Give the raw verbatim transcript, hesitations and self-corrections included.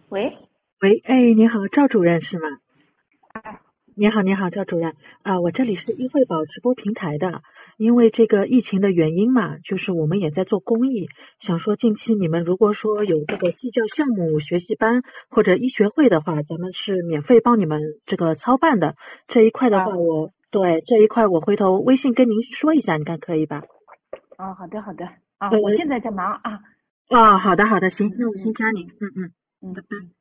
喂， 喂，哎，你好，赵主任是吗？ 哎， 你好，你好，赵主任啊，我这里是易惠宝直播平台的，因为这个疫情的原因嘛，就是我们也在做公益，想说近期你们如果说有这个寄教项目、学习班或者医学会的话，咱们是免费帮你们这个操办的。这一块的话啊， 我，对这一块我回头微信跟您说一下，你看可以吧？ 啊，好的，好的，啊， 呃， 我现在在忙啊， 哦，好的，好的，行， 嗯那我先加你， 嗯嗯嗯嗯，拜嗯。 拜。